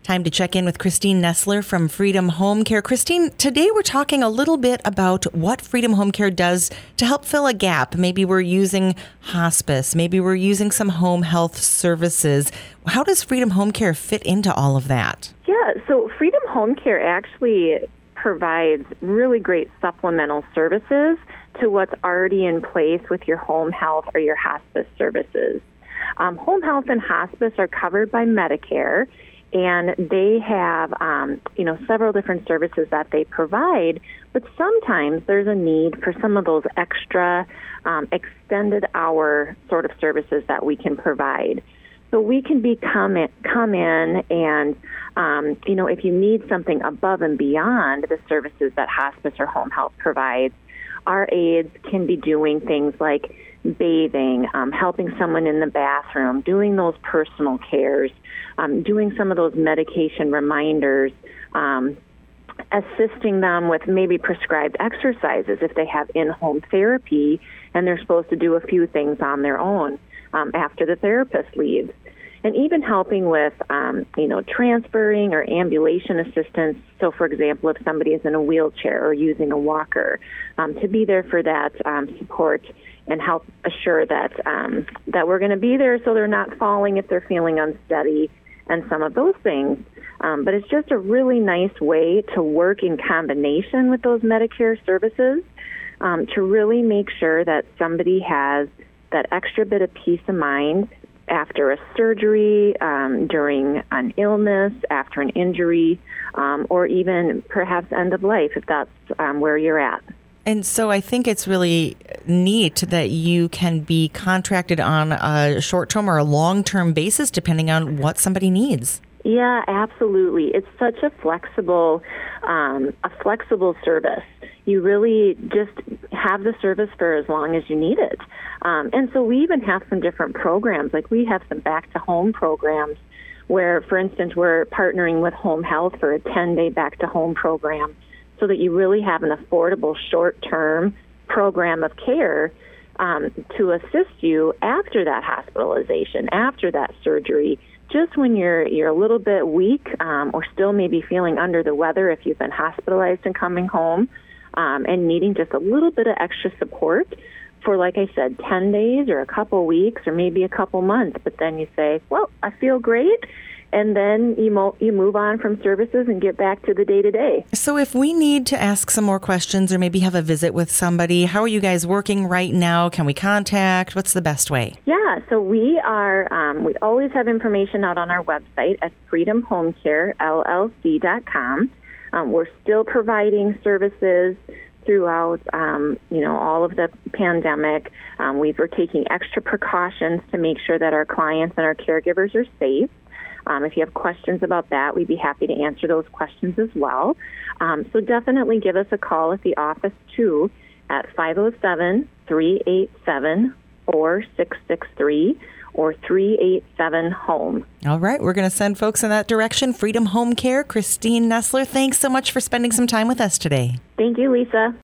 Time to check in with Christine Nessler from Freedom Home Care. Christine, today we're talking a little bit about what Freedom Home Care does to help fill a gap. Maybe we're using hospice. Maybe we're using some home health services. How does Freedom Home Care fit into all of that? Yeah, so Freedom Home Care actually provides really great supplemental services to what's already in place with your home health or your hospice services. Home health and hospice are covered by Medicare, and they have, several different services that they provide, but sometimes there's a need for some of those extra extended hour sort of services that we can provide. So we can come in and, if you need something above and beyond the services that hospice or home health provides, our aides can be doing things like bathing, helping someone in the bathroom, doing those personal cares, doing some of those medication reminders, assisting them with maybe prescribed exercises if they have in-home therapy and they're supposed to do a few things on their own after the therapist leaves. And even helping with, transferring or ambulation assistance. So, for example, if somebody is in a wheelchair or using a walker, to be there for that support and help assure that that we're going to be there so they're not falling if they're feeling unsteady and some of those things. But it's just a really nice way to work in combination with those Medicare services to really make sure that somebody has that extra bit of peace of mind after a surgery, during an illness, after an injury, or even perhaps end of life, if that's where you're at. And so I think it's really neat that you can be contracted on a short-term or a long-term basis, depending on what somebody needs. Yeah, absolutely. It's such a flexible service. You really just have the service for as long as you need it. And so we even have some different programs. Like we have some back-to-home programs where, for instance, we're partnering with Home Health for a 10-day back-to-home program so that you really have an affordable short-term program of care to assist you after that hospitalization, after that surgery, just when you're a little bit weak or still maybe feeling under the weather if you've been hospitalized and coming home and needing just a little bit of extra support for, like I said, 10 days or a couple weeks or maybe a couple months. But then you say, well, I feel great. And then you move on from services and get back to the day-to-day. So if we need to ask some more questions or maybe have a visit with somebody, how are you guys working right now? Can we contact? What's the best way? Yeah, so we are, we always have information out on our website at freedomhomecarellc.com. We're still providing services throughout, all of the pandemic. We're taking extra precautions to make sure that our clients and our caregivers are safe. If you have questions about that, we'd be happy to answer those questions as well. So definitely give us a call at the office, too, at 507-387-4663 or 387-HOME. All right, we're going to send folks in that direction. Freedom Home Care, Christine Nessler, thanks so much for spending some time with us today. Thank you, Lisa.